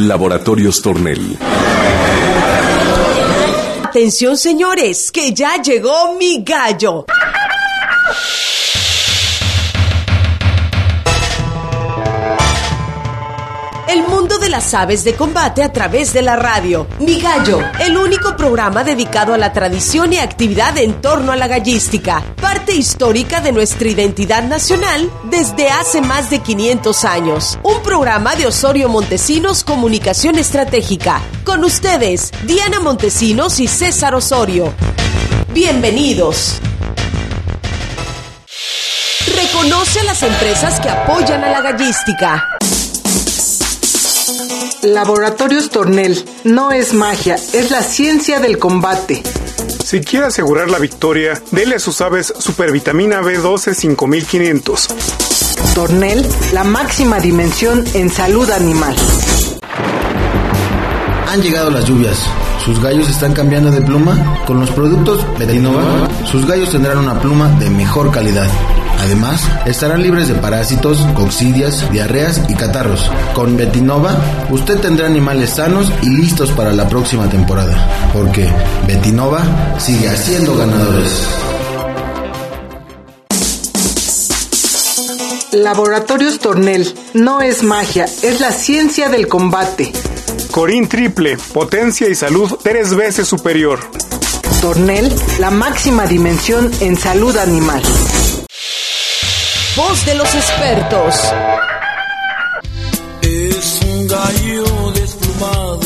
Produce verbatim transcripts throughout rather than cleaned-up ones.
Laboratorios Tornel. Atención, señores, que ya llegó mi gallo. El mundo de las aves de combate a través de la radio. Mi Gallo, el único programa dedicado a la tradición y actividad en torno a la gallística, parte histórica de nuestra identidad nacional desde hace más de quinientos años. Un programa de Osorio Montesinos Comunicación Estratégica. Con ustedes, Diana Montesinos y César Osorio. Bienvenidos. Reconoce a las empresas que apoyan a la gallística. Laboratorios Tornel, no es magia, es la ciencia del combate. Si quiere asegurar la victoria, dele a sus aves Supervitamina B doce cinco mil quinientos. Tornel, la máxima dimensión en salud animal. Han llegado las lluvias. ¿Sus gallos están cambiando de pluma? Con los productos Betinova, sus gallos tendrán una pluma de mejor calidad. Además, estarán libres de parásitos, coccidias, diarreas y catarros. Con Betinova, usted tendrá animales sanos y listos para la próxima temporada. Porque Betinova sigue haciendo ganadores. Laboratorios Tornel, no es magia, es la ciencia del combate. Corin Triple, potencia y salud tres veces superior. Tornel, la máxima dimensión en salud animal. Voz de los expertos. Es un gallo desplumado.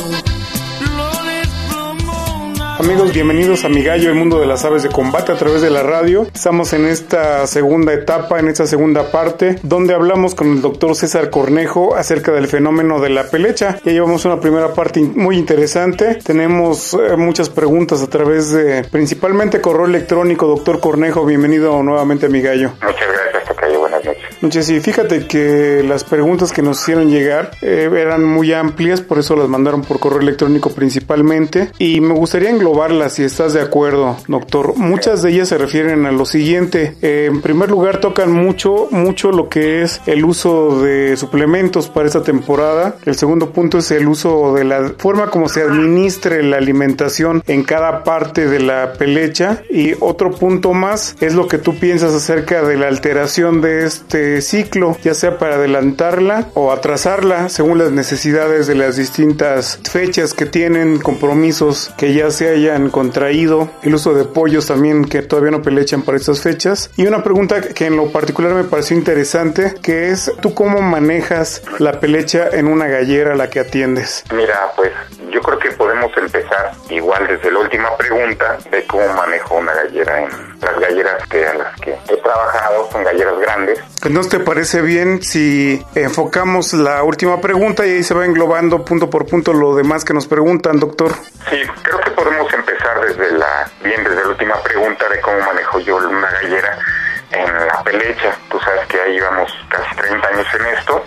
Amigos, bienvenidos a Mi Gallo, el mundo de las aves de combate a través de la radio. Estamos en esta segunda etapa, en esta segunda parte, donde hablamos con el doctor César Cornejo acerca del fenómeno de la pelecha. Ya llevamos una primera parte muy interesante. Tenemos eh, muchas preguntas a través de, principalmente correo electrónico. Doctor Cornejo, bienvenido nuevamente a Mi Gallo. Muchas gracias, tocayo. Buenas noches. Muchas, y fíjate que las preguntas que nos hicieron llegar eh, eran muy amplias, por eso las mandaron por correo electrónico principalmente. Y me gustaría englobar si estás de acuerdo, doctor. Muchas de ellas se refieren a lo siguiente. Eh, en primer lugar, tocan mucho, mucho lo que es el uso de suplementos para esta temporada. El segundo punto es el uso de la forma como se administre la alimentación en cada parte de la pelecha. Y otro punto más es lo que tú piensas acerca de la alteración de este ciclo, ya sea para adelantarla o atrasarla según las necesidades de las distintas fechas que tienen, compromisos que ya se hayan contraído, el uso de pollos también que todavía no pelechan para estas fechas. Y una pregunta que en lo particular me pareció interesante, que es, ¿tú cómo manejas la pelecha en una gallera a la que atiendes? Mira, pues yo creo que podemos empezar igual desde la última pregunta de cómo manejo una gallera. En las galleras que a las que he trabajado son galleras grandes. Entonces, ¿te parece bien si enfocamos la última pregunta y ahí se va englobando punto por punto lo demás que nos preguntan, doctor? Sí, creo que podemos empezar desde la, bien desde la última pregunta de cómo manejo yo una gallera en la pelecha. Tú sabes que ahí llevamos casi treinta años en esto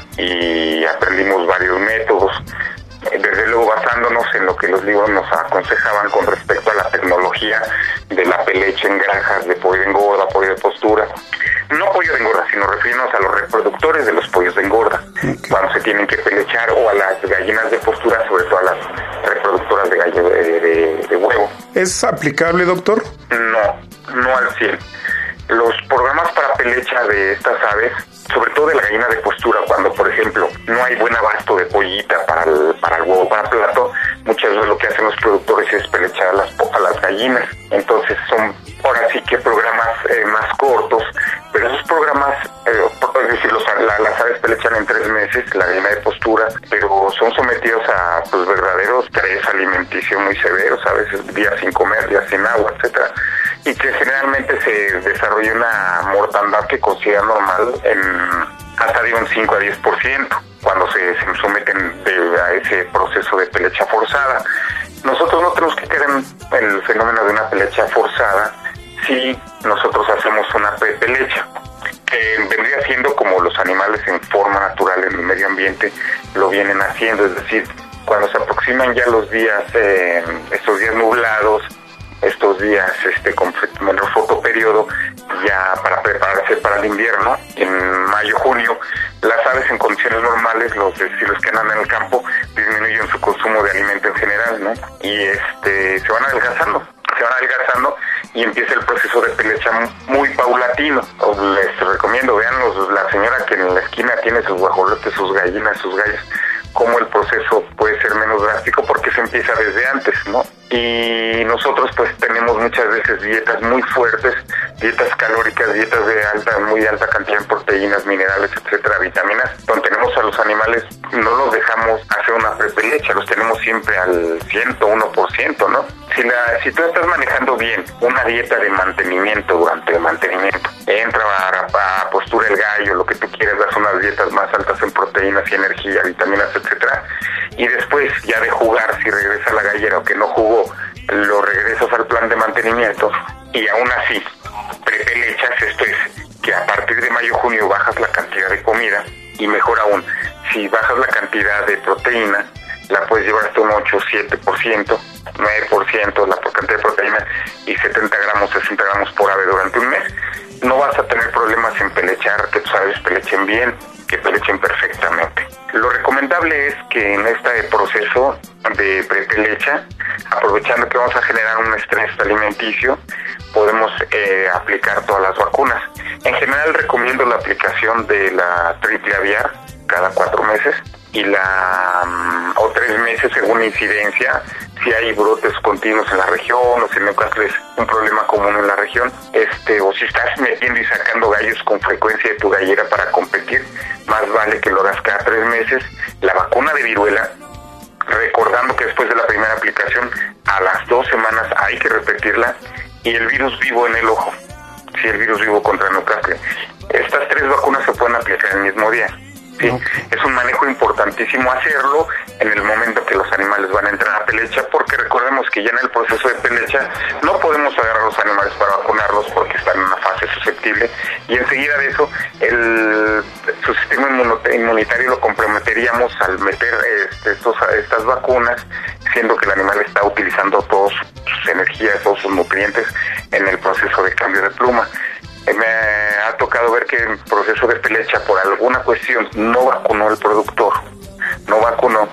y aprendimos varios métodos. Desde luego basándonos en lo que los libros nos aconsejaban con respecto a la tecnología de la pelecha en granjas de pollo de engorda, pollo de postura. No pollo de engorda, sino refiriéndonos a los reproductores de los pollos de engorda, okay, cuando se tienen que pelechar, o a las gallinas de postura, sobre todo a las reproductoras de gallo de, de, de huevo. ¿Es aplicable, doctor? No, no al cien. Los programas para pelecha de estas aves, sobre todo de la gallina de postura, cuando por ejemplo no hay buen abasto de pollita para el, para el huevo, para plato, muchas veces lo que hacen los productores es pelechar a las, a las gallinas. Entonces son ahora sí que programas eh, más cortos, pero esos programas, eh, es decir, los, la, las aves pelechan en tres meses, la gallina de postura, pero son sometidos a pues verdaderos estrés alimenticio muy severos, a veces días sin comer, días sin agua, etcétera, y que generalmente se desarrolla una mortandad que considera normal en hasta de un cinco a diez por ciento cuando se, se someten de, a ese proceso de pelecha forzada. Nosotros no tenemos que caer en el fenómeno de una pelecha forzada si nosotros hacemos una pelecha, que vendría siendo como los animales en forma natural en el medio ambiente lo vienen haciendo, es decir, cuando se aproximan ya los días, eh, estos días nublados, estos días este con menor fotoperiodo, ya para prepararse para el invierno, en mayo, junio, las aves en condiciones normales, los, si los que andan en el campo, disminuyen consumo de alimento en general, ¿no? Y este se van adelgazando, se van adelgazando y empieza el proceso de pelecha muy paulatino. Os les recomiendo, vean los, la señora que en la esquina tiene sus guajolotes, sus gallinas, sus gallos, cómo el proceso puede ser menos drástico porque se empieza desde antes, ¿no? Y nosotros pues tenemos muchas veces dietas muy fuertes, dietas calóricas, dietas de alta, muy alta cantidad de proteínas, minerales, etcétera, vitaminas, donde tenemos a los animales, no los dejamos hacer una prepelecha, los tenemos siempre al ciento uno por ciento, ¿no? Si, la, si tú estás manejando bien una dieta de mantenimiento durante el mantenimiento, entra a, a postura el gallo, lo que tú quieras, das unas dietas más altas en proteínas y energía, vitaminas, etcétera, y después ya de jugar, si regresa a la gallera o que no jugó, lo regresas al plan de mantenimiento y aún así prepelechas, esto es que a partir de mayo junio bajas la cantidad de comida y mejor aún, si bajas la cantidad de proteína, la puedes llevar hasta un ocho, siete por ciento, nueve por ciento la cantidad de proteína y setenta gramos, sesenta gramos por ave durante un mes. No vas a tener problemas en pelechar, que tus aves pelechen bien, que pelechen perfectamente. Lo recomendable es que en este proceso de prepelecha, aprovechando que vamos a generar un estrés alimenticio, podemos eh, aplicar todas las vacunas. En general recomiendo la aplicación de la triple aviar cada cuatro meses y la um, o tres meses según incidencia, si hay brotes continuos en la región o si Newcastle es un problema común en la región, este o si estás metiendo y sacando gallos con frecuencia de tu gallera para competir, más vale que lo hagas cada tres meses. La vacuna de viruela, recordando que después de la primera aplicación, a las dos semanas hay que repetirla, y el virus vivo en el ojo, si el virus vivo contra Newcastle. Estas tres vacunas se pueden aplicar el mismo día. Sí, okay. Es un manejo importantísimo hacerlo en el momento que los animales van a entrar a pelecha, porque recordemos que ya en el proceso de pelecha no podemos agarrar a los animales para vacunarlos porque están en una fase susceptible y enseguida de eso el, su sistema inmunitario lo comprometeríamos al meter este, estos, estas vacunas, siendo que el animal está utilizando todas sus energías, todos sus nutrientes en el proceso de cambio de pluma. Me ha tocado ver que en proceso de pelecha por alguna cuestión no vacunó el productor, no vacunó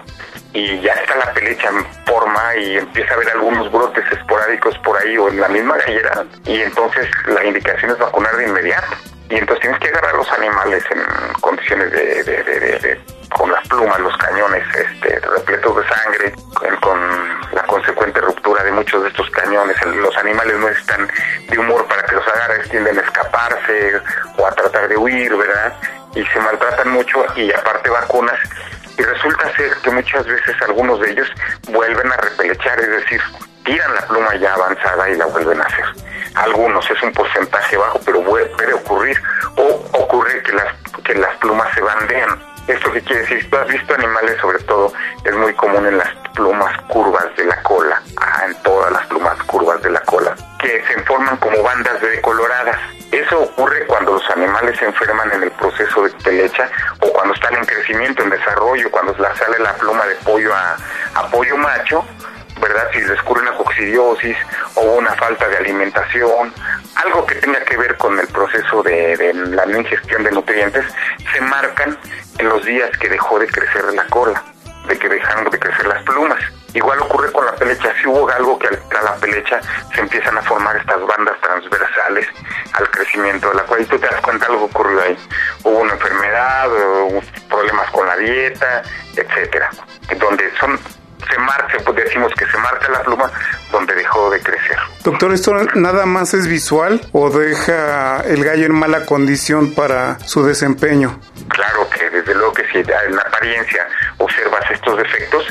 y ya está la pelecha en forma y empieza a haber algunos brotes esporádicos por ahí o en la misma gallera y entonces la indicación es vacunar de inmediato y entonces tienes que agarrar a los animales en condiciones de, de, de, de, de con las plumas, los cañones este, repletos de sangre, con, con la consecuente ruptura de muchos de estos cañones. Los animales no están de humor para que los agarres, tienden a escaparse o a tratar de huir, ¿verdad? Y se maltratan mucho y aparte vacunas. Y resulta ser que muchas veces algunos de ellos vuelven a repelechar, es decir, tiran la pluma ya avanzada y la vuelven a hacer. Algunos, es un porcentaje bajo, pero puede ocurrir. O ocurre que las, que las plumas se bandean. ¿Esto qué quiere decir? Tú has visto animales, sobre todo, es muy común en las plumas curvas de la cola, ah, en todas las plumas curvas de la cola, que se forman como bandas decoloradas. Eso ocurre cuando los animales se enferman en el proceso de pelecha o cuando están en crecimiento, en desarrollo, cuando la sale la pluma de pollo a, a pollo macho, ¿verdad? Si les ocurre una coccidiosis o una falta de alimentación, algo que tenga que ver con el proceso de, de la no ingestión de nutrientes, se marcan en los días que dejó de crecer la cola, de que dejaron de crecer las plumas. Igual ocurre con la pelecha, si hubo algo que altera la pelecha, se empiezan a formar estas bandas transversales al crecimiento de la cola. Y tú te das cuenta algo ocurrió ahí. Hubo una enfermedad, hubo problemas con la dieta, etcétera, donde son... se marca, pues decimos que se marca la pluma donde dejó de crecer. Doctor, ¿esto nada más es visual o deja el gallo en mala condición para su desempeño? Claro que desde luego que si en la apariencia observas estos defectos,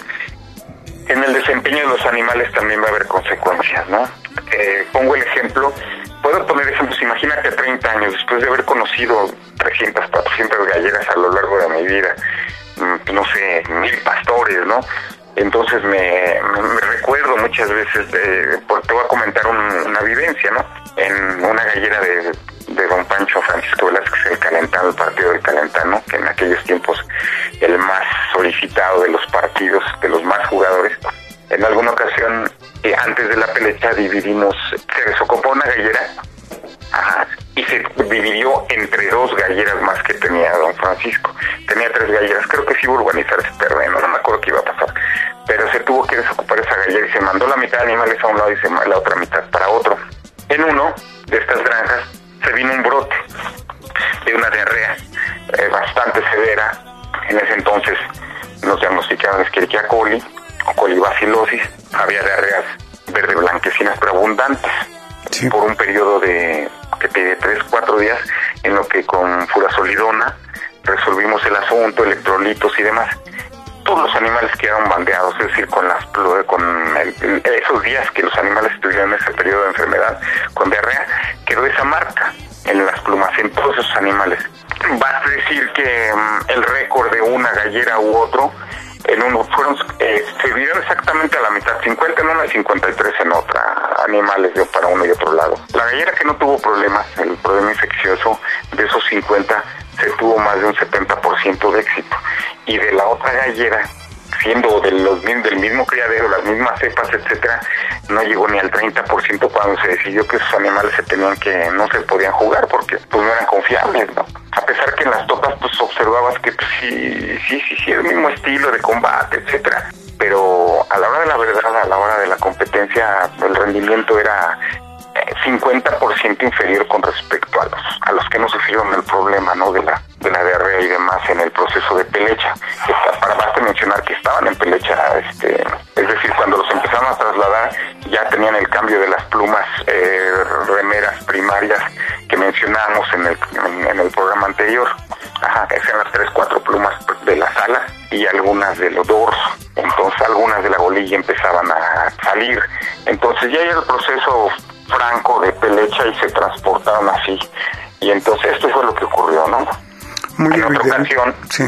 en el desempeño de los animales también va a haber consecuencias, ¿no? Eh, pongo el ejemplo, puedo poner ejemplos, imagínate a treinta años, después de haber conocido trescientas, cuatrocientas galleras a lo largo de mi vida, no sé, mil pastores, ¿no? Entonces me, me, me recuerdo muchas veces, de, porque te voy a comentar un, una vivencia, ¿no? En una gallera de, de don Pancho Francisco Velázquez, el Calentano, el partido del Calentano, que en aquellos tiempos el más solicitado de los partidos, de los más jugadores. En alguna ocasión, eh, antes de la pelecha, dividimos, se desocupó una gallera, ajá, y se dividió entre dos galleras más que tenía don Francisco. Tenía tres galleras, creo que sí iba a urbanizar ese terreno, no me acuerdo qué iba a pasar. Pero se mandó la mitad de animales a un lado y se la otra mitad para otro. En uno de estas granjas se vino un brote de una diarrea eh, bastante severa. En ese entonces nos diagnosticaron Escherichia coli o colibacilosis. Había diarreas verde blanquecinas pero abundantes, sí, por un periodo de que de tres, cuatro días, en lo que con furazolidona resolvimos el asunto, electrolitos y demás. Todos los animales quedaron bandeados, es decir, con las con el, esos días que los animales estuvieron en ese periodo de enfermedad con diarrea, quedó esa marca en las plumas, en todos esos animales. Va a decir que um, el récord de una gallera u otro, en uno fueron, eh, se dieron exactamente a la mitad, cincuenta en una y cincuenta y tres en otra, animales de para uno y otro lado. La gallera que no tuvo problemas, el problema infeccioso, de esos cincuenta, se tuvo más de un setenta por ciento de éxito. Y de la otra gallera, siendo de los, del mismo criadero, las mismas cepas, etcétera, no llegó ni al treinta por ciento cuando se decidió que esos animales se tenían que, no se podían jugar porque pues no eran confiables, ¿no? A pesar que en las topas pues observabas que pues, sí, sí, sí, sí, el mismo estilo de combate, etcétera. Pero a la hora de la verdad, a la hora de la competencia, el rendimiento era cincuenta por ciento inferior con respecto a los a los que no sufrieron el problema, ¿no? de la de la diarrea y demás en el proceso de pelecha. Está, para basta mencionar que estaban en pelecha, este, es decir, cuando los empezaron a trasladar ya tenían el cambio de las plumas eh, remeras primarias que mencionábamos en el en, en el programa anterior. Ajá, esas eran las tres, cuatro plumas de las alas y algunas de los dorsos. Entonces algunas de la golilla empezaban a salir. Entonces ya era el proceso franco de pelecha y se transportaron así. Y entonces esto fue lo que ocurrió, ¿no? Muy en otra evidente. ocasión, sí.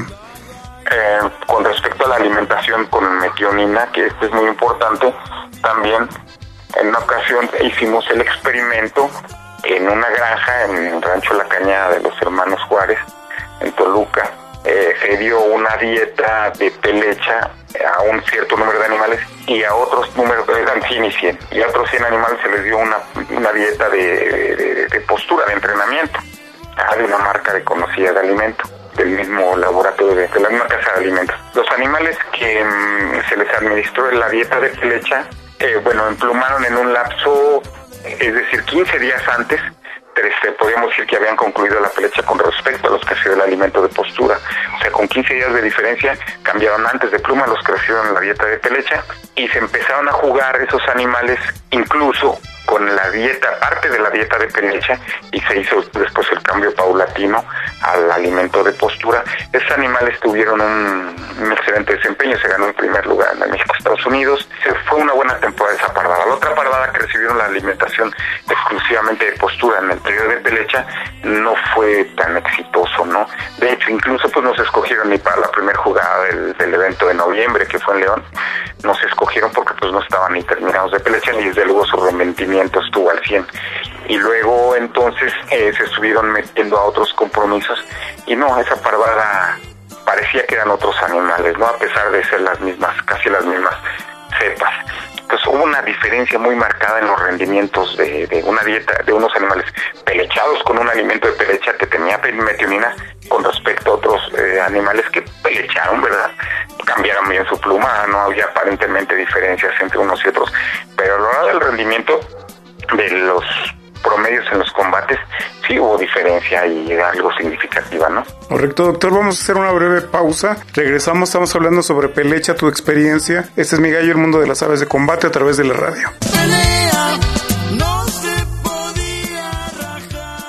eh, con respecto a la alimentación con metionina, que esto es muy importante, también en una ocasión hicimos el experimento en una granja en el rancho La Cañada de los hermanos Juárez, en Toluca. Eh, se dio una dieta de pelecha a un cierto número de animales y a otros números, eran cien y cien, y a otros cien animales se les dio una, una dieta de, de, de postura, de entrenamiento, ah, de una marca de conocida de alimento, del mismo laboratorio, de, de la misma casa de alimentos. Los animales que mmm, se les administró la dieta de pelecha, eh, bueno, emplumaron en un lapso, es decir, quince días antes. Este, podríamos decir que habían concluido la pelecha con respecto a los que hacían el alimento de postura. O sea, con quince días de diferencia cambiaron antes de pluma los que recibieron la dieta de pelecha y se empezaron a jugar esos animales incluso con la dieta, parte de la dieta de pelecha, y se hizo después el cambio paulatino al alimento de postura. Esos animales tuvieron un, un excelente desempeño, se ganó en primer lugar en México, Estados Unidos. Se fue una buena temporada esa pardada. La otra pardada que recibieron la alimentación exclusivamente de postura en el periodo de pelecha no fue tan exitoso, ¿no? De hecho, incluso pues no se escogieron ni para la primera jugada del, del evento de noviembre, que fue en León. No se escogieron porque pues no estaban ni terminados de pelecha, ni desde luego su rendimiento estuvo al cien. Y luego entonces eh, se estuvieron metiendo a otros compromisos y no, esa parvada parecía que eran otros animales, ¿no? A pesar de ser las mismas, casi las mismas cepas. Entonces hubo una diferencia muy marcada en los rendimientos de, de una dieta de unos animales pelechados con un alimento de pelecha que tenía metionina con respecto a otros eh, animales que pelecharon, ¿verdad? Cambiaron bien su pluma, no había aparentemente diferencias entre unos y otros, pero a la hora del rendimiento de los promedios en los combates sí hubo diferencia y algo significativa, ¿no? Correcto, doctor. Vamos a hacer una breve pausa. Regresamos, estamos hablando sobre pelecha, tu experiencia. Este es Mi Gallo, el mundo de las aves de combate a través de la radio. Pelea, no se podía rajar.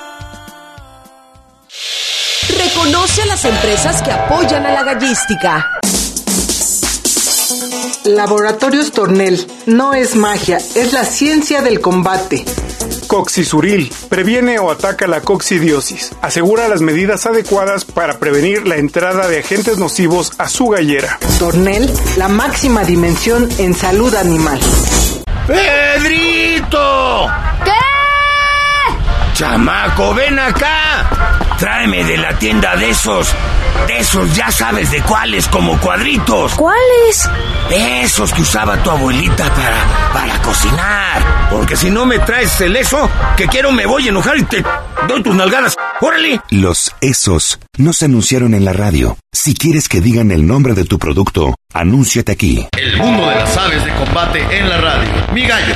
Reconoce a las empresas que apoyan a la gallística. Laboratorios Tornel. No es magia, es la ciencia del combate. Coxisuril previene o ataca la coccidiosis. Asegura las medidas adecuadas para prevenir la entrada de agentes nocivos a su gallera. Tornel, la máxima dimensión en salud animal. ¡Pedrito! ¿Qué? ¡Chamaco, ven acá! Tráeme de la tienda de esos, de esos ya sabes de cuáles, como cuadritos. ¿Cuáles? Esos que usaba tu abuelita para, para cocinar. Porque si no me traes el eso, que quiero me voy a enojar y te doy tus nalgadas. ¡Órale! Los esos no se anunciaron en la radio. Si quieres que digan el nombre de tu producto, Anúnciate aquí. El mundo de las aves de combate en la radio. Mi gallo.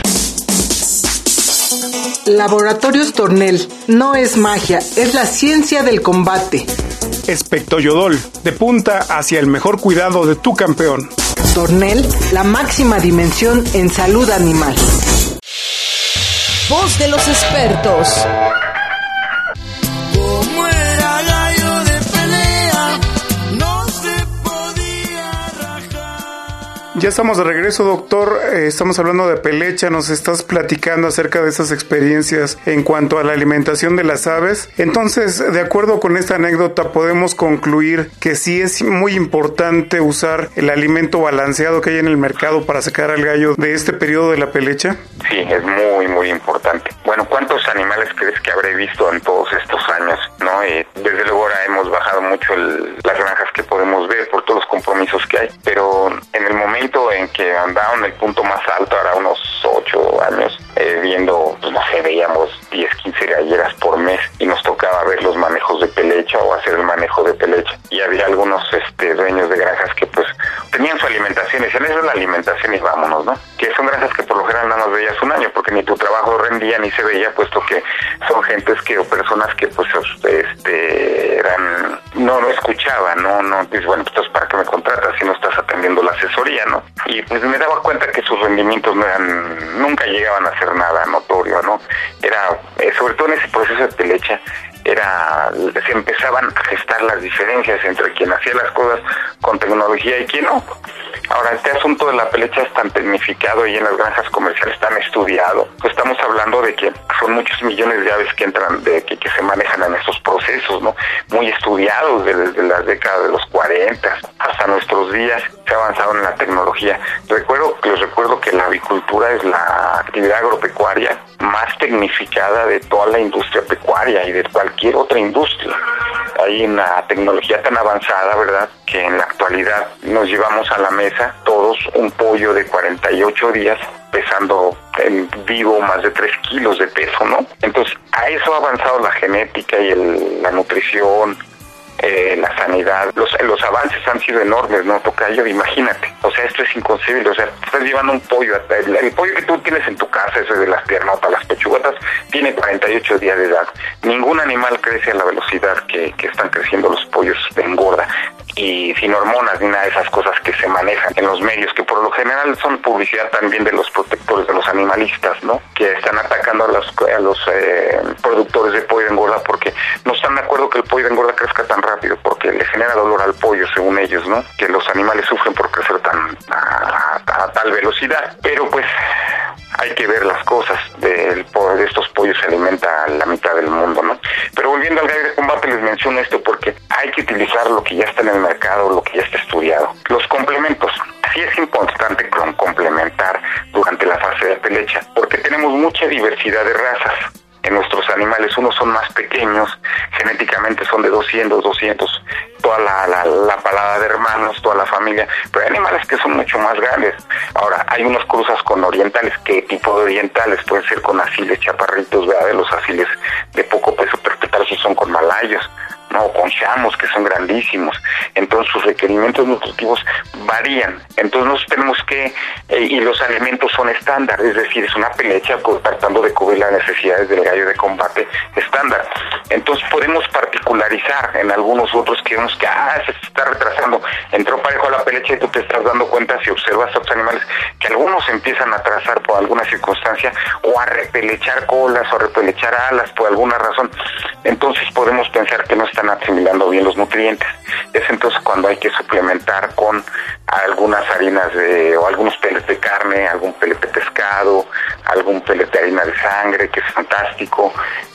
Laboratorios Tornel. No es magia, es la ciencia del combate. Espectoyodol, de punta hacia el mejor cuidado de tu campeón. Tornel, la máxima dimensión en salud animal. Voz de los expertos. Como era gallo de pelea, no se podía rajar. Ya estamos de regreso, doctor. Eh, estamos hablando de pelecha. Nos estás platicando acerca de esas experiencias en cuanto a la alimentación de las aves. Entonces, de acuerdo con esta anécdota, podemos concluir que sí es muy importante usar el alimento balanceado que hay en el mercado para sacar al gallo de este periodo de la pelecha. Sí, es muy, muy importante. Bueno, ¿cuántos animales crees que habré visto en todos estos años? ¿No? Y desde luego ahora hemos bajado mucho el, las granjas que podemos ver por todos los compromisos que hay, pero en el momento en que andaban en el punto más alto, ahora unos ocho años, eh, viendo, pues no sé, veíamos diez, quince galleras por mes y nos tocaba ver los manejos de pelecha o hacer el manejo de pelecha. Y había algunos este, dueños de granjas que pues tenían su alimentación y decían, esa es la alimentación y vámonos, ¿no? Que son granjas que por lo general nada más veías un año porque ni tu trabajo rendía ni se veía, puesto que son gentes que o personas que pues este eran no no escuchaban, no no dices, bueno, pues entonces para qué me contratas si no estás atendiendo la asesoría, ¿no? Y pues me daba cuenta que sus rendimientos no eran, nunca llegaban a ser nada notorio, ¿no? Era eh, sobre todo en ese proceso de pelecha era se empezaban a gestar las diferencias entre quien hacía las cosas con tecnología y quien no. Ahora, este asunto de la pelecha es tan tecnificado y en las granjas comerciales tan estudiado. Pues estamos hablando de que son muchos millones de aves que entran, de que, que se manejan en estos procesos, ¿no? Muy estudiados desde, desde las décadas de los cuarenta hasta nuestros días. Se ha avanzado en la tecnología. Recuerdo, les recuerdo que la avicultura es la actividad agropecuaria más tecnificada de toda la industria pecuaria y de cualquier otra industria. Hay una tecnología tan avanzada, ¿verdad?, que en la actualidad nos llevamos a la mesa todos un pollo de cuarenta y ocho días pesando en vivo más de tres kilos de peso, ¿no? Entonces, a eso ha avanzado la genética y el, la nutrición, eh, la sanidad. Los, los avances han sido enormes, ¿no, tocayo? Imagínate. O sea, esto es inconcebible. O sea, estás llevando un pollo, el, el pollo que tú tienes en tu casa, ese de las piernotas, las pechugotas, tiene cuarenta y ocho días de edad. Ningún animal crece a la velocidad que, que están creciendo los pollos de engorda. Y sin hormonas ni nada de esas cosas que se manejan en los medios, que por lo general son publicidad también de los protectores, de los animalistas, ¿no? Que están atacando a los, a los eh, productores de pollo de engorda porque no están de acuerdo que el pollo de engorda crezca tan rápido, porque le genera dolor al pollo, según ellos, ¿no? Que los animales sufren por crecer tan a, a, a tal velocidad. Pero pues hay que ver las cosas. De, de estos pollos se alimenta la mitad del mundo, ¿no? Pero volviendo al gallo de combate, les menciono esto porque hay que utilizar lo que ya está en el mercado, lo que ya está estudiado. Los complementos. Sí es importante complementar durante la fase de pelecha, porque tenemos mucha diversidad de razas en nuestros animales. Unos son más pequeños, genéticamente son de doscientos, doscientos, toda la, la, la palada de hermanos, toda la familia, pero hay animales que son mucho más grandes. Ahora, hay unos cruzas con orientales. ¿Qué tipo de orientales? Pueden ser con asiles chaparritos, ¿verdad? Los asiles de poco peso, pero ¿qué tal si son con malayos? No, con chamos, que son grandísimos. Entonces sus requerimientos nutritivos varían. Entonces nosotros tenemos que, eh, y los alimentos son estándar, es decir, es una pelecha tratando de cubrir las necesidades del gallo de combate estándar. Entonces podemos particularizar en algunos otros que vemos que ah, se está retrasando, entró parejo a la pelecha y tú te estás dando cuenta, si observas a otros animales, que algunos empiezan a atrasar por alguna circunstancia o a repelechar colas o a repelechar alas por alguna razón. Entonces podemos pensar que no están asimilando bien los nutrientes. Es entonces cuando hay que suplementar con algunas harinas de, o algunos pellets de carne, algún pellet de pescado, algún pellet de harina de sangre, que es fantástico,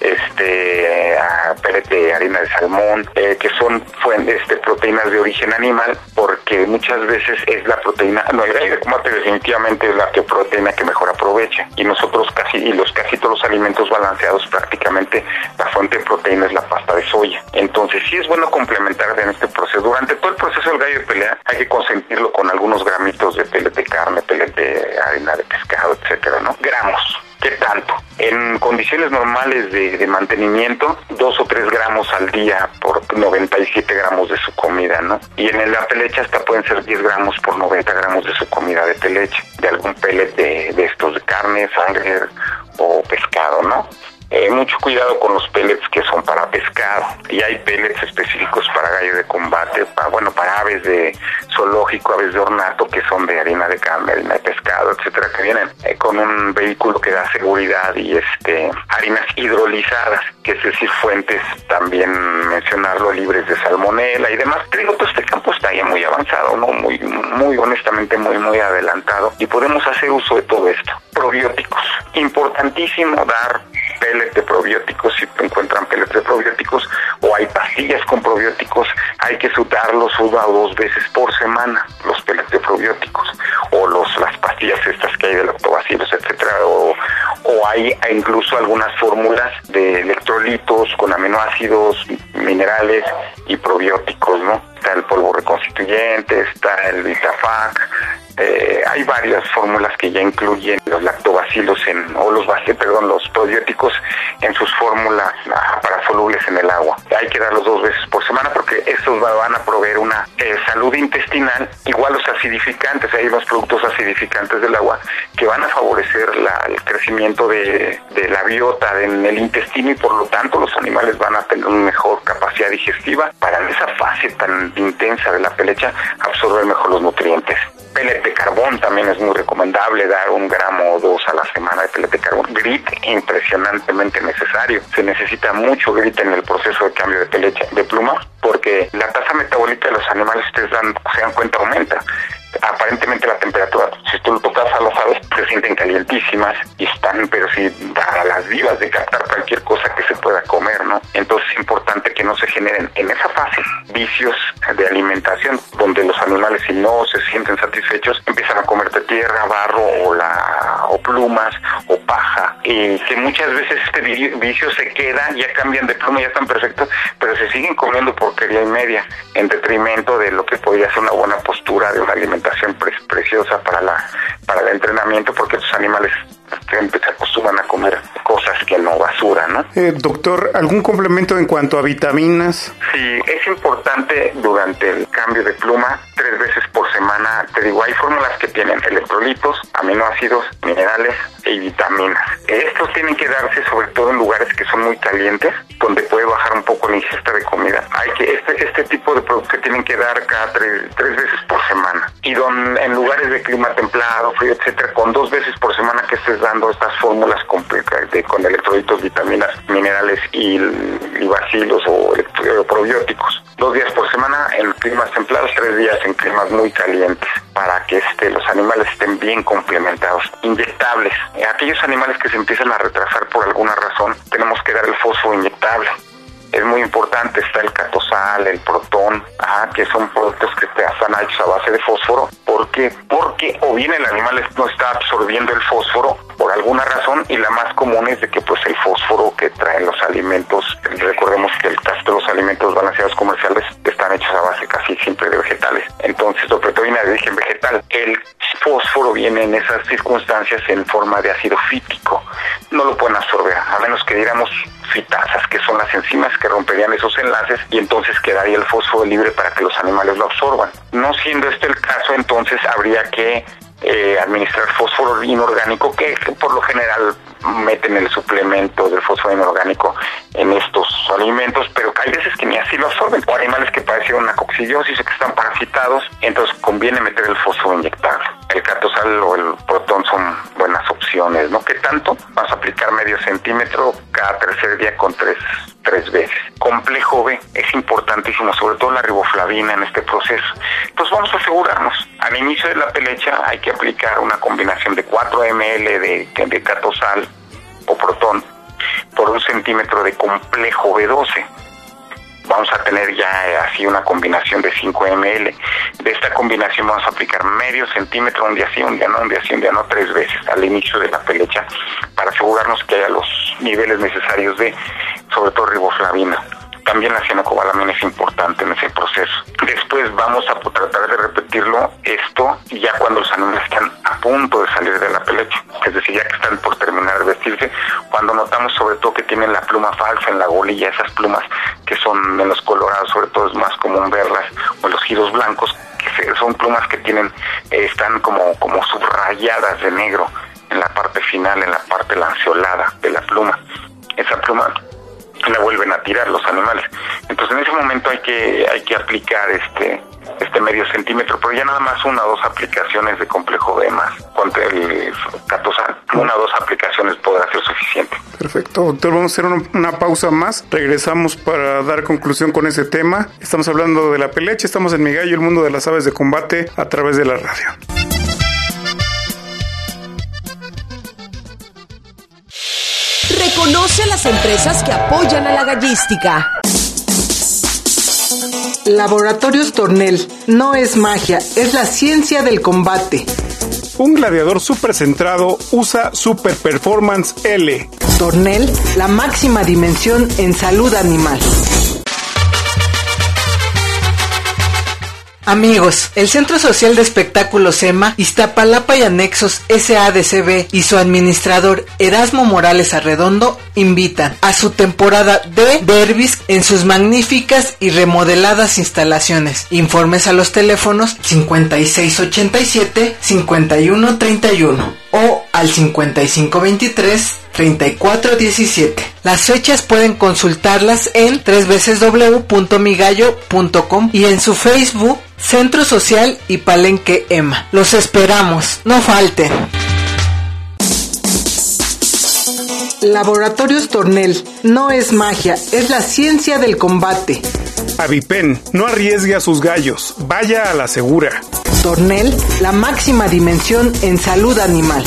este pellet de harina de salmón, eh, que son fuentes este, proteínas de origen animal, porque muchas veces es la proteína, no, el gallo de combate definitivamente es la que proteína que mejor aprovecha, y nosotros casi, y los casi todos los alimentos balanceados, prácticamente la fuente de proteína es la pasta de soya. Entonces sí es bueno complementar en este proceso. Durante todo el proceso del gallo de pelea hay que consentirlo con algunos gramitos de pellet de carne, pellet de harina de pescado, etcétera, ¿no? Gramos. ¿Qué tanto? En condiciones normales de, de mantenimiento, dos o tres gramos al día por noventa y siete gramos de su comida, ¿no? Y en la pelecha hasta pueden ser diez gramos por noventa gramos de su comida de pelecha, de algún pellet de, de estos de carne, sangre o pescado, ¿no? Eh, mucho cuidado con los pellets que son para pescado, y hay pellets específicos para gallo de combate, para, bueno, para aves de zoológico, aves de ornato, que son de harina de carne, harina de pescado, etcétera, que vienen eh, con un vehículo que da seguridad, y este harinas hidrolizadas, que es decir, fuentes, también mencionarlo, libres de salmonela y demás. Te digo, pues este campo está ya muy avanzado, ¿no? Muy, muy honestamente, muy, muy adelantado, y podemos hacer uso de todo esto. Probióticos. Importantísimo dar pellets de probióticos. Si encuentran pellets de probióticos o hay pastillas con probióticos, hay que sudarlos una o dos veces por semana, los pellets de probióticos, o los las pastillas estas que hay de lactobacilos, etcétera, o, o hay incluso algunas fórmulas de electrolitos con aminoácidos, minerales y probióticos, ¿no? Está el polvo reconstituyente, está el Vitafac. Eh, hay varias fórmulas que ya incluyen los lactobacilos en, o los perdón, los probióticos en sus fórmulas ah, para solubles en el agua. Hay que darlos dos veces por semana porque estos van a proveer una eh, salud intestinal. Igual los acidificantes, hay unos productos acidificantes del agua que van a favorecer la, el crecimiento de, de la biota en el intestino, y por lo tanto los animales van a tener una mejor capacidad digestiva para en esa fase tan intensa de la pelecha absorber mejor los nutrientes. Pellet de carbón también es muy recomendable, dar un gramo o dos a la semana de pellet de carbón. Grit, impresionantemente necesario. Se necesita mucho grit en el proceso de cambio de pelecha, de pluma, porque la tasa metabólica de los animales, ustedes dan, se dan cuenta, aumenta. Aparentemente la temperatura, si tú lo tocas a las aves, se sienten calientísimas y están, pero sí, a las vivas de captar cualquier cosa que se pueda comer, ¿no? Entonces es importante que no se generen en esa fase vicios de alimentación, donde los animales, si no se sienten satisfechos, empiezan a comerte tierra, barro o la o plumas o paja, y que muchas veces este vicio se queda, ya cambian de pluma, ya están perfectos, pero se siguen comiendo porquería y media, en detrimento de lo que podría ser una buena postura de una alimentación pre- preciosa para la para el entrenamiento, porque los animales se acostumbran a comer cosas que no basura, ¿no? Eh, doctor, ¿algún complemento en cuanto a vitaminas? Sí, es importante durante el cambio de pluma, tres veces por semana. Te digo, hay fórmulas que tienen electrolitos, aminoácidos, minerales y vitaminas. Estos tienen que darse sobre todo en lugares que son muy calientes, donde puede bajar un poco la ingesta de comida. Hay que este este tipo de productos se tienen que dar cada tres, tres veces por semana. Y don, en lugares de clima templado, frío, etcétera, con dos veces por semana que estés dando estas fórmulas completas de, con electrolitos, vitaminas, minerales y, y bacilos o electro, probióticos. Dos días por semana en climas templados, tres días en climas muy calientes, para que este, los animales estén bien complementados. Inyectables. Aquellos animales que se empiezan a retrasar por alguna razón, tenemos que dar el fósforo inyectable. Es muy importante, está el catosal, el protón, ah, que son productos que están hechos a base de fósforo. ¿Por qué? Porque o bien el animal no está absorbiendo el fósforo por alguna razón, y la más común es de que pues el fósforo que traen los alimentos, recordemos que el caso de los alimentos balanceados comerciales están hechos a base casi siempre de vegetales. Entonces, la proteína de origen vegetal, el fósforo viene en esas circunstancias en forma de ácido fítico. No lo pueden absorber, a menos que diéramos fitasas, que son las enzimas que romperían esos enlaces, y entonces quedaría el fósforo libre para que los animales lo absorban. No siendo este el caso, entonces habría que eh, administrar fósforo inorgánico, que, que por lo general meten el suplemento del fósforo inorgánico en estos alimentos, pero hay veces que ni así lo absorben, o animales que padecen una coccidiosis o que están parasitados, entonces conviene meter el fósforo inyectable. El catosal o el protón son buenas opciones, ¿no? ¿Qué tanto? Vamos a aplicar medio centímetro cada tercer día con tres, tres veces. Complejo B es importantísimo, sobre todo la riboflavina en este proceso. Entonces vamos a asegurarnos. Al inicio de la pelecha hay que aplicar una combinación de cuatro mililitros de, de catosal o protón por un centímetro de complejo B doce. Vamos a tener ya así una combinación de cinco mililitros. De esta combinación vamos a aplicar medio centímetro, un día sí, un día no, un día sí, un día no, tres veces al inicio de la pelecha, para asegurarnos que haya los niveles necesarios de, sobre todo, riboflavina. También la cianocobalamina es importante en ese proceso. Después vamos a tratar de repetirlo esto ya cuando los animales están a punto de salir de la pelecha, es decir, ya que están por terminar de vestirse, cuando notamos sobre todo que tienen la pluma falsa en la golilla, esas plumas que son en los colorados, sobre todo es más común verlas, o en los giros blancos, que son plumas que tienen, eh, están como, como subrayadas de negro en la parte final, en la parte lanceolada de la pluma. Esa pluma la vuelven a tirar los animales. Entonces en ese momento hay que hay que aplicar este este medio centímetro, pero ya nada más una o dos aplicaciones de complejo B más contra el Catozan, una o dos aplicaciones podrá ser suficiente. Perfecto, doctor, vamos a hacer una, una pausa más, regresamos para dar conclusión con ese tema. Estamos hablando de la pelecha, estamos en Mi Gallo, el mundo de las aves de combate a través de la radio. Reconoce a las empresas que apoyan a la gallística. Laboratorios Tornel, no es magia, es la ciencia del combate. Un gladiador super centrado usa Super Performance L. Tornel, la máxima dimensión en salud animal. Amigos, el Centro Social de Espectáculos EMA, Iztapalapa y Anexos S A D C B y su administrador Erasmo Morales Arredondo invitan a su temporada de Derbis en sus magníficas y remodeladas instalaciones. Informes a los teléfonos cincuenta y seis ochenta y siete, cincuenta y uno treinta y uno o al cincuenta y cinco veintitrés, treinta y cuatro diecisiete. Las fechas pueden consultarlas en doble u doble u doble u punto mi gallo punto com y en su Facebook Centro Social y Palenque EMA. Los esperamos, no falten. Laboratorios Tornel, no es magia, es la ciencia del combate. Avipen, no arriesgue a sus gallos, vaya a la segura. Tornel, la máxima dimensión en salud animal.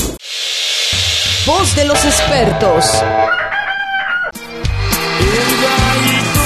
Voz de los expertos. El gallito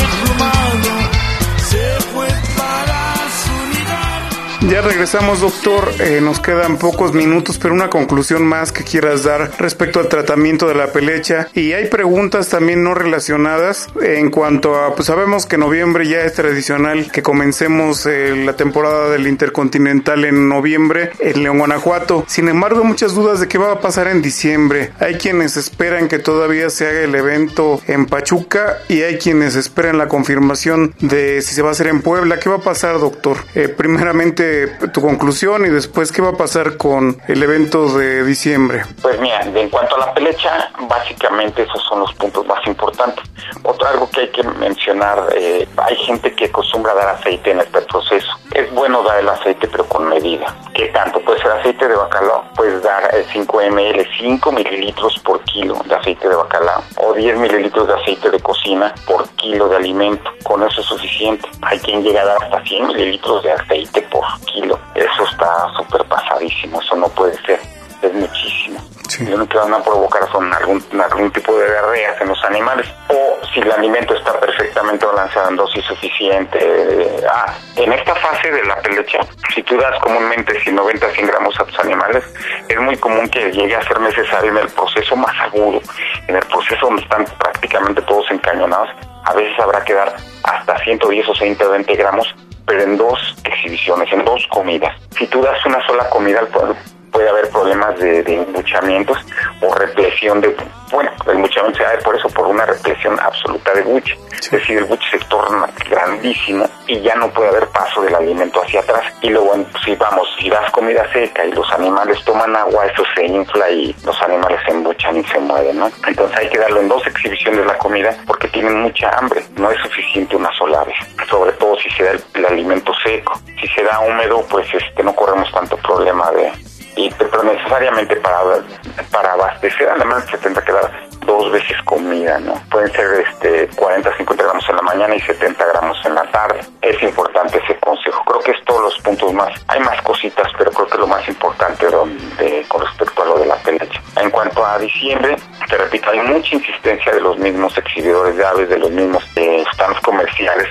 desplumado se fue para su nido. Ya regresamos, doctor. Eh, nos quedan pocos minutos, pero una conclusión más que quieras dar respecto al tratamiento de la pelecha. Y hay preguntas también no relacionadas en cuanto a, pues sabemos que noviembre ya es tradicional que comencemos eh, la temporada del Intercontinental en noviembre en León, Guanajuato. Sin embargo, hay muchas dudas de qué va a pasar en diciembre. Hay quienes esperan que todavía se haga el evento en Pachuca y hay quienes esperan la confirmación de si se va a hacer en Puebla. ¿Qué va a pasar, doctor? Eh, primeramente, tu conclusión y después qué va a pasar con el evento de diciembre. Pues mira, en cuanto a la pelecha, básicamente esos son los puntos más importantes. Otro algo que hay que mencionar, eh, hay gente que acostumbra dar aceite en este proceso. Es bueno dar el aceite pero con medida. ¿Qué tanto? Puede ser aceite de bacalao, puedes dar cinco mililitros, cinco mililitros por kilo de aceite de bacalao o diez mililitros de aceite de cocina por kilo de alimento. Con eso es suficiente. Hay quien llega a dar hasta cien mililitros de aceite por kilo. Eso está súper pasadísimo, eso no puede ser, es muchísimo. Sí. Lo único que van a provocar son algún, algún tipo de diarreas en los animales, o si el alimento está perfectamente balanceado en dosis suficiente. Eh, ah, en esta fase de la pelecha, si tú das comúnmente noventa a cien gramos a tus animales, es muy común que llegue a ser necesario en el proceso más agudo, en el proceso donde están prácticamente todos encañonados, a veces habrá que dar hasta ciento diez o ciento veinte gramos, pero en dos exhibiciones, en dos comidas. Si tú das una sola comida al pueblo, puede haber problemas de, de embuchamientos o represión de, bueno, el embuchamiento se da por eso, por una represión absoluta de buche. Sí. Es decir, el buche se torna grandísimo y ya no puede haber paso del alimento hacia atrás. Y luego, si vamos, si das comida seca y los animales toman agua, eso se infla y los animales se embuchan y se mueven, ¿no? Entonces hay que darlo en dos exhibiciones la comida porque tienen mucha hambre. No es suficiente una sola vez, sobre todo si se da el, el alimento seco. Si se da húmedo, pues este no corremos tanto problema de... Y, pero necesariamente para, para abastecer además se tendrá que dar dos veces comida, ¿no? Pueden ser este cuarenta a cincuenta gramos en la mañana y setenta gramos en la tarde. Es importante ese consejo. Creo que es todos los puntos más. Hay más cositas, pero creo que lo más importante de, con respecto a lo de la pelecha. En cuanto a diciembre, te repito, hay mucha insistencia de los mismos exhibidores de aves, de los mismos eh, stands comerciales, que pues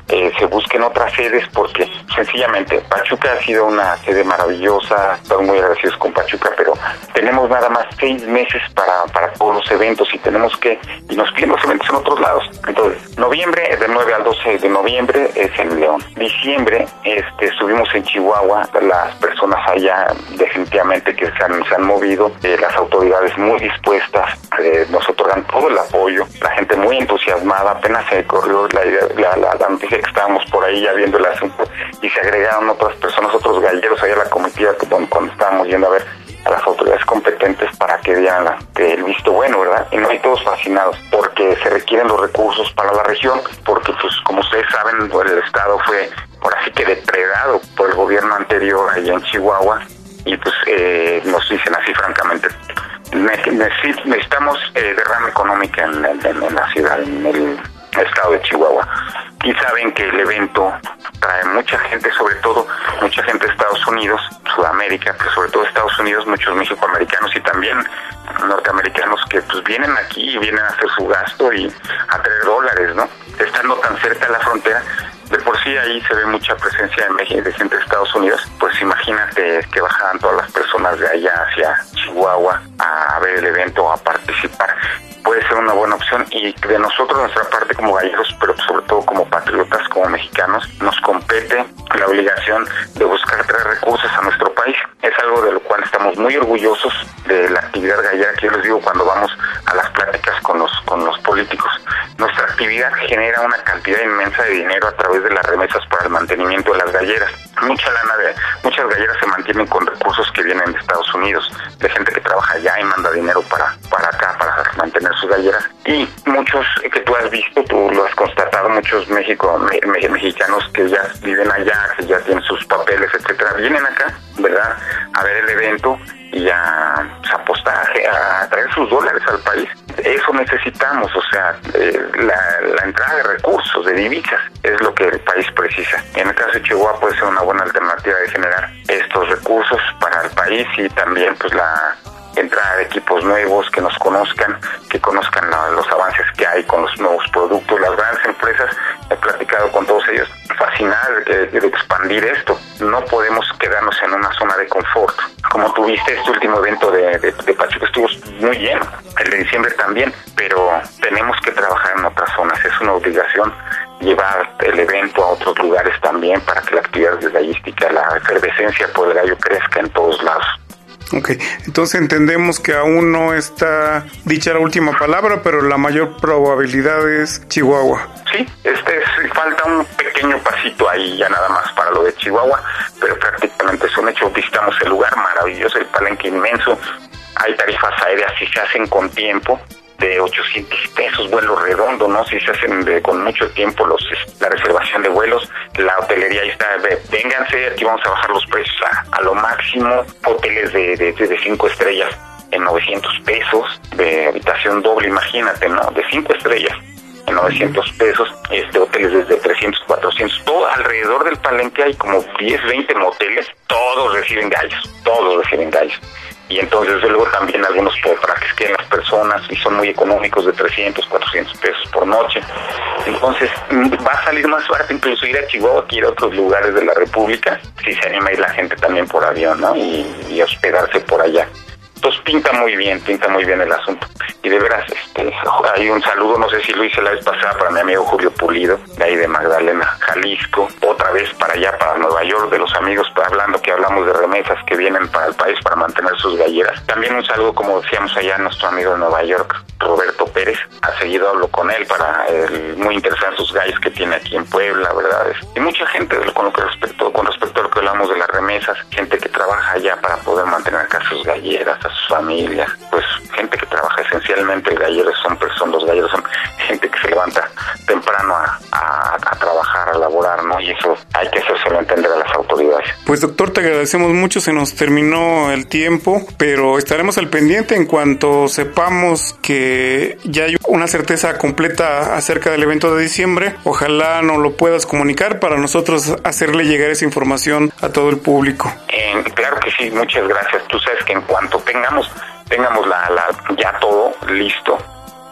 eh, se busquen otras sedes, porque sencillamente Pachuca ha sido una sede maravillosa, estamos muy agradecidos con Pachuca, pero tenemos nada más seis meses para, para todos los eventos y tenemos que, y nos piden los eventos en otros lados. Entonces, noviembre, del nueve al doce de noviembre es en León. Diciembre, este, estuvimos en Chihuahua, las personas allá definitivamente que se han, se han movido, eh, las autoridades muy dispuestas, eh, nos otorgan todo el apoyo, la gente muy entusiasmada, apenas se corrió la, idea, la, la, la noticia que estábamos por ahí ya viendo el asunto y se agregaron otras personas, otros galleros allá a la comitiva cuando, cuando estábamos yendo a ver a las autoridades competentes para que dieran la, que el visto bueno, ¿verdad? Y no hay todos fascinados porque se requieren los recursos para la región, porque pues como ustedes saben, el estado fue por así que depredado por el gobierno anterior allá en Chihuahua y pues eh, nos dicen así francamente, necesitamos eh, derrama económica en, en, en la ciudad, en el estado de Chihuahua. Y saben que el evento trae mucha gente, sobre todo mucha gente de Estados Unidos, Sudamérica, pero sobre todo Estados Unidos, muchos mexicoamericanos y también norteamericanos que pues vienen aquí y vienen a hacer su gasto y a traer dólares, ¿no? Estando tan cerca de la frontera, de por sí ahí se ve mucha presencia de México, de gente de Estados Unidos, pues imagínate que bajaban todas las personas de allá hacia Chihuahua a ver el evento, a participar. Puede ser una buena opción y de nosotros, nuestra parte como gallegos, pero sobre todo como patriotas, como mexicanos, nos compete la obligación de buscar traer recursos a nuestro país. Es algo de lo cual estamos muy orgullosos de la actividad gallega, que yo les digo cuando vamos a las pláticas con los con los políticos. Nuestra actividad genera una cantidad inmensa de dinero a través de las remesas para el mantenimiento de las galleras. Mucha lana de, muchas galleras se mantienen con recursos que vienen de Estados Unidos, de gente que trabaja allá y manda dinero para, para acá, para mantener sus galleras. Y muchos que tú has visto, tú lo has constatado, muchos México, me, me, mexicanos que ya viven allá, que ya tienen sus papeles, etcétera, vienen acá, ¿verdad?, a ver el evento y a, a apostar, a traer sus dólares al país. Eso necesitamos, o sea, eh, la, la entrada de recursos, de divisas, es lo que el país precisa. En el caso de Chihuahua puede ser una buena alternativa de generar estos recursos para el país y también pues la entrada de equipos nuevos, que nos conozcan, que conozcan la, los avances que hay con los nuevos productos, las grandes empresas. He platicado con todos ellos, fascinar de, de expandir esto. No podemos quedarnos en una zona de confort. Como tuviste este último evento de, de, de Pachuca, estuvo muy lleno, el de diciembre también, pero tenemos que trabajar en otras zonas. Es una obligación llevar el evento a otros lugares también para que la actividad gallística, la efervescencia por el gallo crezca en todos lados. Ok, entonces entendemos que aún no está dicha la última palabra, pero la mayor probabilidad es Chihuahua. Sí, este es, falta un pequeño pasito ahí ya nada más para lo de Chihuahua, pero prácticamente es un hecho. Visitamos el lugar maravilloso, el palenque inmenso, hay tarifas aéreas si se hacen con tiempo, de ochocientos pesos, vuelo redondo, ¿no? Si se hacen de, con mucho tiempo los la reservación de vuelos, la hotelería ahí está, vénganse, aquí vamos a bajar los precios a, a lo máximo, hoteles de, de, de cinco estrellas en novecientos pesos, de habitación doble, imagínate, ¿no? De cinco estrellas en novecientos pesos, este hoteles desde trescientos, cuatrocientos, todo alrededor del palenque hay como diez, veinte moteles, todos reciben gallos, todos reciben gallos. Y entonces luego también algunos para que queden las personas y son muy económicos, de trescientos, cuatrocientos pesos por noche. Entonces va a salir más barato incluso ir a Chihuahua que ir a otros lugares de la República, si se anima a ir la gente también por avión, ¿no? Y, y hospedarse por allá. Entonces pinta muy bien, pinta muy bien el asunto. Y de veras, este, hay un saludo, no sé si lo hice la vez pasada, para mi amigo Julio Pulido, de ahí de Magdalena, Jalisco, otra vez para allá, para Nueva York, de los amigos, hablando que hablamos de remesas que vienen para el país para mantener sus galleras. También un saludo, como decíamos allá, nuestro amigo de Nueva York, Roberto Pérez, ha seguido hablo con él para el, muy interesante sus gallos que tiene aquí en Puebla, ¿verdad? Y mucha gente con lo que respecto, con respecto a lo que hablamos de las remesas, gente que trabaja allá para poder mantener acá sus galleras, a sus familias, pues gente que trabaja esencialmente, el gallero son personas, los galleros son gente que se levanta temprano a, a, a trabajar, a laborar, ¿no? Y eso hay que hacérselo entender a las autoridades. Pues doctor, te agradecemos mucho, se nos terminó el tiempo, pero estaremos al pendiente en cuanto sepamos que ya hay una certeza completa acerca del evento de diciembre. Ojalá nos lo puedas comunicar para nosotros hacerle llegar esa información a todo el público. Eh, claro que sí, muchas gracias. Tú sabes que en cuanto tengamos tengamos la, la ya todo listo, eh,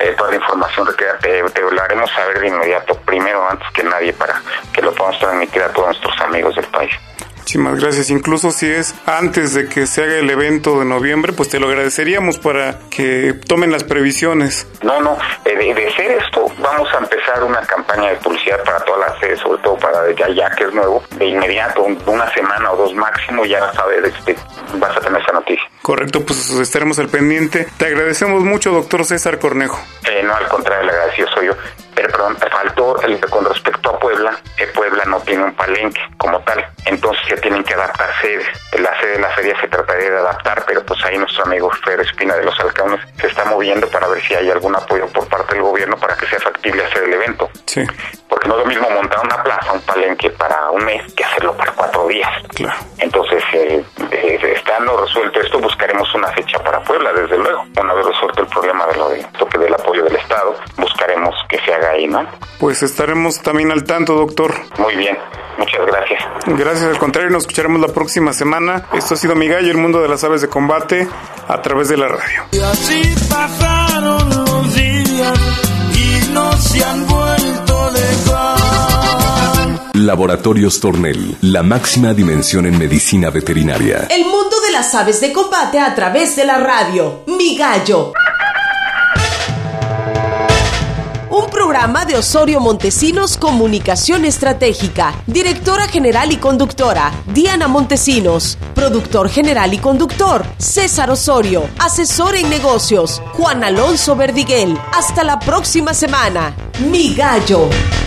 eh, toda la información requerida, te, te lo haremos saber de inmediato, primero antes que nadie, para que lo podamos transmitir a todos nuestros amigos del país. Muchísimas gracias. Incluso si es antes de que se haga el evento de noviembre, pues te lo agradeceríamos para que tomen las previsiones. No, no, de, de ser esto, vamos a empezar una campaña de publicidad para todas las sedes, sobre todo para ya, ya que es nuevo, de inmediato, una semana o dos máximo, ya vas a ver, este, vas a tener esa noticia. Correcto, pues estaremos al pendiente. Te agradecemos mucho, doctor César Cornejo. Eh, no, al contrario, el agradecido soy yo. Pero perdón, faltó el, con respecto a Puebla, eh, Puebla no tiene un palenque como tal, entonces se tienen que adaptar sedes. La sede de la feria se trataría de adaptar, pero pues ahí nuestro amigo Fer Espina de los Alcaunes se está moviendo para ver si hay algún apoyo por parte del gobierno para que sea factible hacer el evento. Sí. Porque no es lo mismo montar una plaza, un palenque para un mes, que hacerlo para cuatro días. Claro. Entonces, eh, eh, estando resuelto esto, buscaremos una fecha para Puebla, desde luego. Una vez resuelto el problema de lo de toque del apoyo del Estado, buscaremos que se haga ahí, ¿no? Pues estaremos también al tanto, doctor. Muy bien, muchas gracias. Gracias, al contrario, nos escucharemos la próxima semana. Esto ha sido Mi Gallo, el mundo de las aves de combate, a través de la radio. Y así pasaron los días y no se han vuelto a dejar. Laboratorios Tornel, la máxima dimensión en medicina veterinaria. El mundo de las aves de combate a través de la radio. Mi Gallo. Un programa de Osorio Montesinos Comunicación Estratégica. Directora general y conductora, Diana Montesinos. Productor general y conductor, César Osorio. Asesor en negocios, Juan Alonso Verdiguel. Hasta la próxima semana. Mi Gallo.